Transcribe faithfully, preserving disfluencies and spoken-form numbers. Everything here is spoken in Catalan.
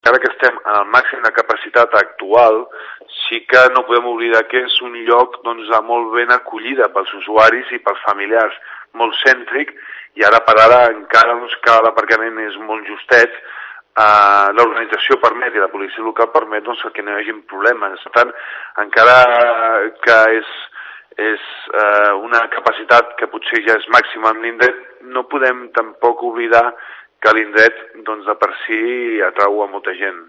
encara que estem en el màxim de capacitat actual, sí que no podem oblidar que és un lloc doncs, molt ben acollida pels usuaris i pels familiars, molt cèntric, i ara per ara encara doncs, que l'aparcament és molt justet, eh, l'organització permet i la policia local permet doncs, que no hi hagi problemes. Per tant, encara que és, és eh, una capacitat que potser ja és màxima en l'indret, no podem tampoc oblidar que l'indret doncs, de per si atrau a molta gent.